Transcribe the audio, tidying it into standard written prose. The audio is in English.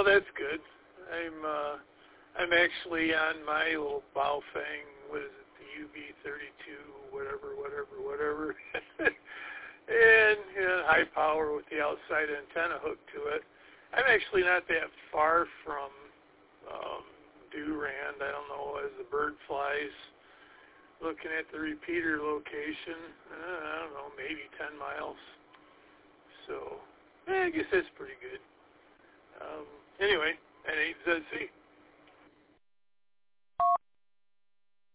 that's good. I'm actually on my little Baofeng, what is it, the UV32, whatever. And high power with the outside antenna hooked to it. I'm actually not that far from Durand. I don't know, as the bird flies, looking at the repeater location, I don't know, maybe 10 miles. So, I guess that's pretty good. Anyway, N8ZC.